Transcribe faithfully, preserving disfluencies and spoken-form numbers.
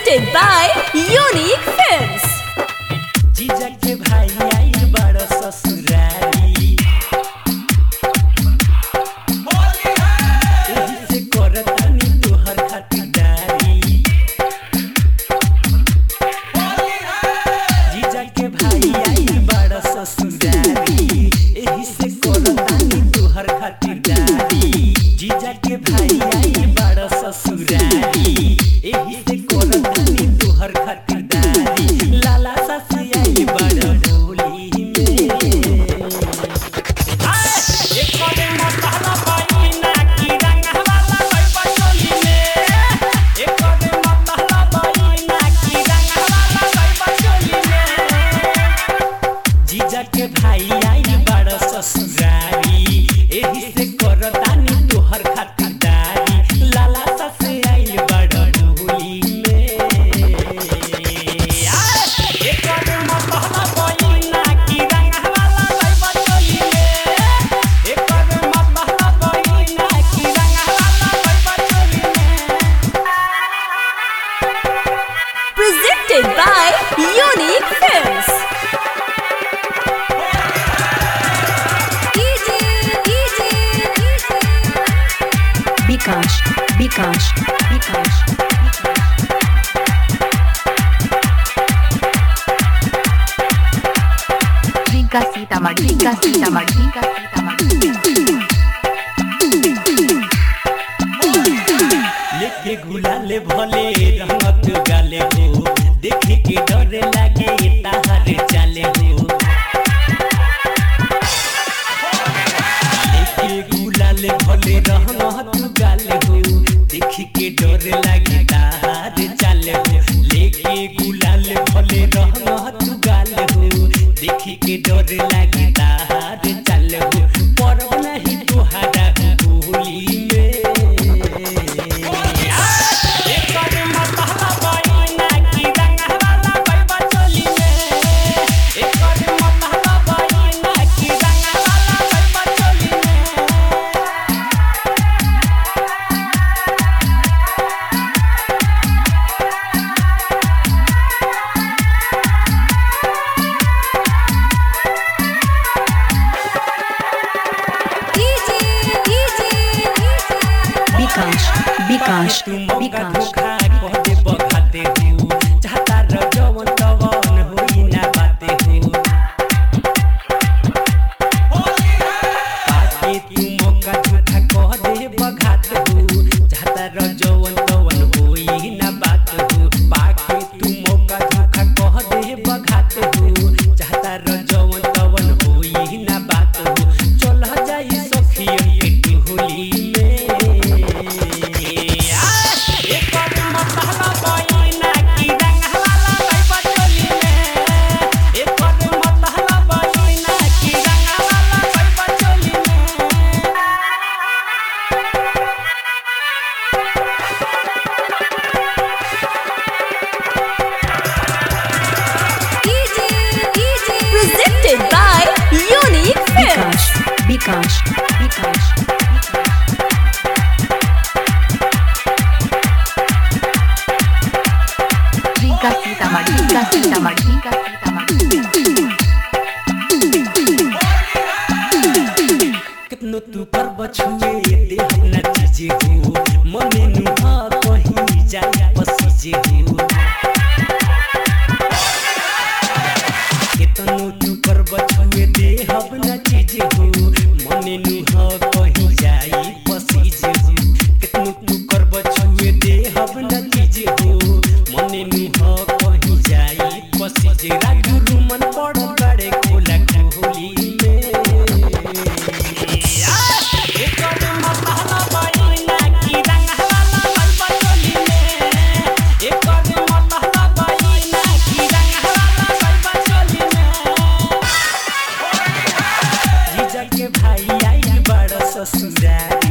Presented by Unique Films. जीजा के भाई आई बड़ा ससुरारी होली है एही से करतानी तोहर खातिरदारी होली है जीजा के भाई आई बड़ा ससुरारी एही से करतानी तोहर खातिरदारी जीजा के भाई आई बड़ा ससुरारी एही से करतानी तोहर खातिरदारी लाला ससुरारी के भाई आई बड़ा ससुरारी एही से करतानी तोहर खातिरदारी लाला ससे आई बड़ा डोली में एक मतला बहिना की रंगवाला लइबा चली में एक मतला बहिना की रंगवाला लइबा चली में Presented by Unique Films. Bikash, Bikash, Bikash. Rinka Sitamarhi, Rinka Sitamarhi, Rinka Sitamarhi. लेके गुलाले भले रंगत गाले हो देखे के डर लागे ताहर चाले हो लेके गुलाले भले रंगत गाले हो देखे के डर लागे ताहर चाले हो लेके गुलाले भले रंगत गाले हो देखे के डर लागे ताहर चाले हो परब नहीं तोहरा होली में Bikash, Bikash, Bikash. कहते बखाते हो चाहता र जवन तवन होई ना बाते हो पाके तू मौका झूठा कह दे बखाते हो चाहता र जवन तवन होई ना बात हो पाके तू मौका झूठा कह दे बखाते हो चाहता र जवन तवन होई ना बात हो चल जाई सखियन के टोली में Presented by Unique Films. Bikash, Bikash, Bikash. Rinka Sitamarhi, Rinka Sitamarhi, Rinka Sitamarhi. कितनो तू पर बछुए दे हम ना चीजे हो मने नुहा कहीं जाए पसीजे हो कितनो तू पर बछुए दे हम ना चीजे हो मने नुहा कहीं जाए पसीजे हो कितनो तू कर बछुए दे हम ना चीजे हो मने नुहा कहीं जाए पसीजे राजू रुमन पड़ बड़े कोला होली में जीजा के भाई आई बड़ा ससुरारी